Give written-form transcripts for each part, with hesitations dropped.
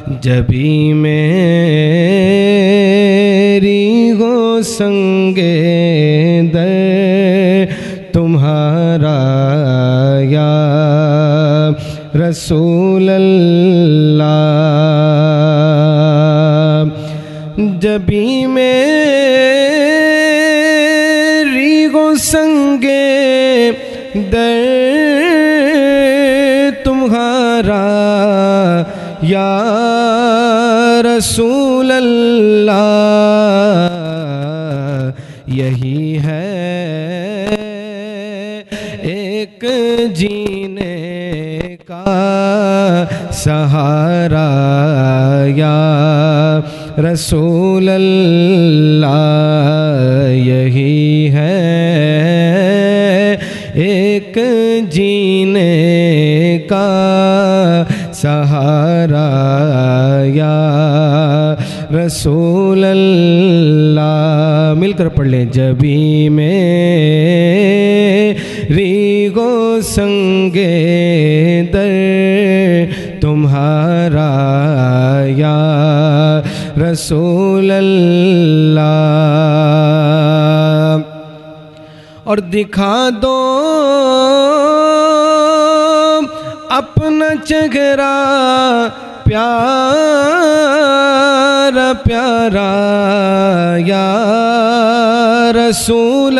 जबी मेरी हो संगे दर तुम्हारा या रसूल अल्लाह। जबी मेरी हो संगे दर तुम्हारा या रसूल अल्लाह। यही है एक जीने का सहारा या रसूल अल्लाह। यही है एक जीने का सहारा या रसूल अल्लाह। मिलकर पढ़ लें। जबी मेरी गो संगे दर तुम्हारा या रसूल अल्लाह। और दिखा दो अपना चेहरा प्यारा प्यारा या रसूल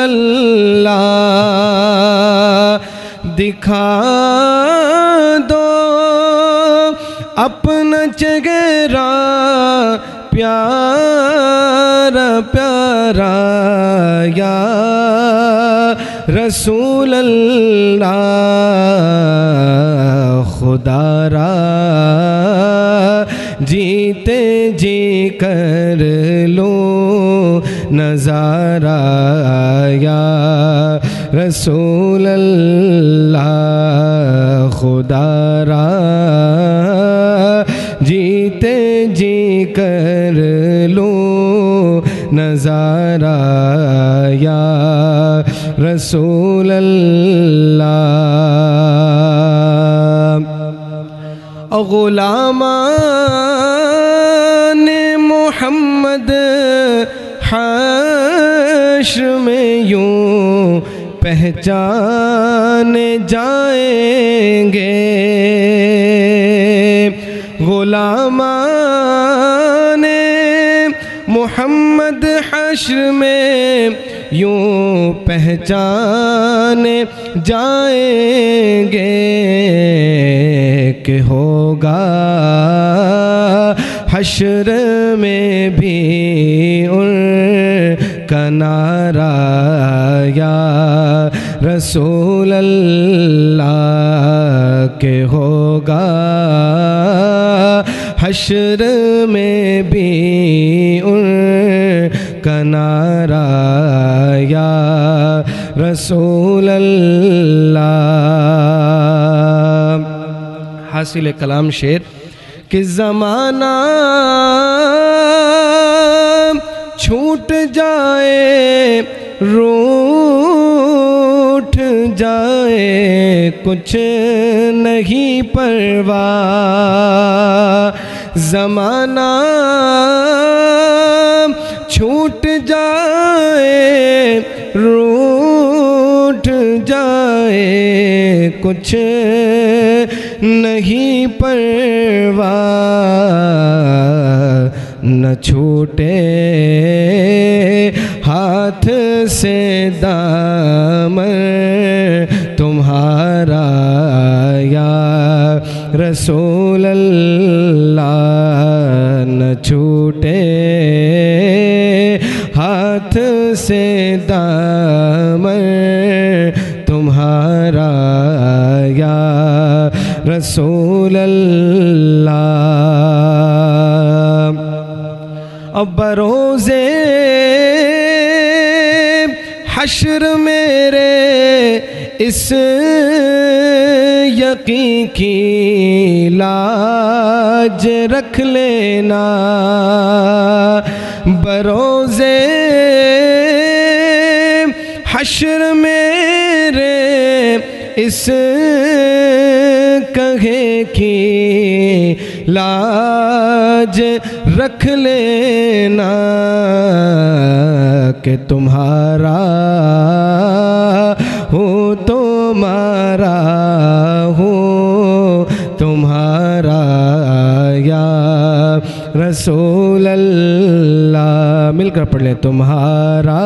अल्लाह। दिखा दो अपना चेहरा प्यारा प्यारा या रसूल अल्लाह। खुदारा जीते जी कर लो नज़ारा या रसूल अल्लाह। खुदारा जीते जी कर लो नज़ारा या रसूल अल्लाह। गुलामान मोहम्मद हश्र में यूं पहचाने जाएंगे। गुलामान मोहम्मद हश्र में यूं पहचाने जाएंगे कि होगा हश्र में भी उनका नारा या रसूल अल्लाह। के होगा हश्र में भी उनका नारा या रसूल अल्लाह। हासिल कलाम शेर कि ज़माना छूट जाए रूठ जाए कुछ नहीं परवाह। ज़माना छूट जाए रूठ जाए कुछ नहीं परवाह। न छूटे हाथ से दामन तुम्हारा या रसूल अल्लाह। न छूटे हाथ से दामन तुम्हारा या रसूल अल्लाह। अब बरोज़े हश्र मेरे इस यकीन की लाज रख लेना। बरोज़े हश्र मेरे इस कहे की लाज रख लेना कि तुम्हारा हूँ तुम्हारा हूँ तुम्हारा या रसूल अल्लाह। मिलकर पढ़ लें। तुम्हारा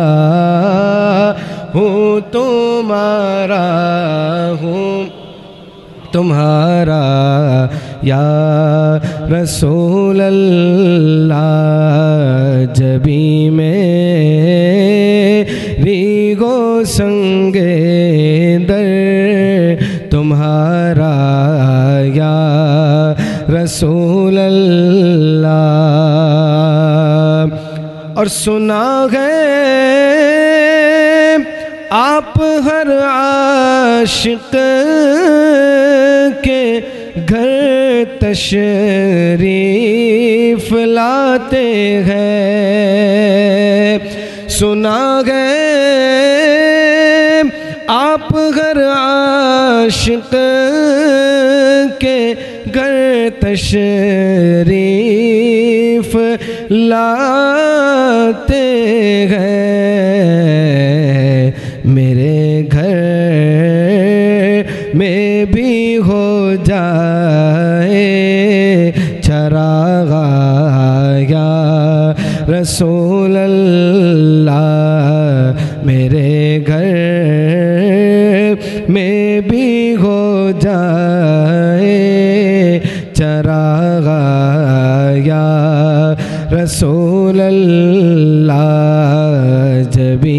हूँ तुम्हारा हूँ तुम्हारा या रसूल अल्लाह। जबी मेरी गो संगे दर तुम्हारा या रसूल अल्लाह। और सुना है आप हर आशिक के घर तशरीफ लाते हैं। सुना है आप हर आशिक के घर तशरीफ लाते हैं। मेरे घर में भी हो जाए चरागा या रसूल अल्लाह। मेरे घर में भी हो जाए चरागा या रसूल अल्लाह। जबी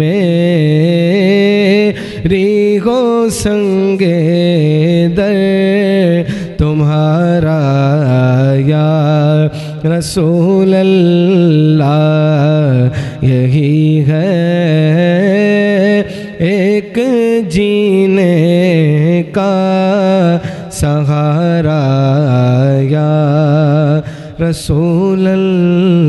मेरी हो संगे दर तुम्हारा या रसूल अल्लाह। यही है एक जीने का सहारा या रसूल अल्लाह।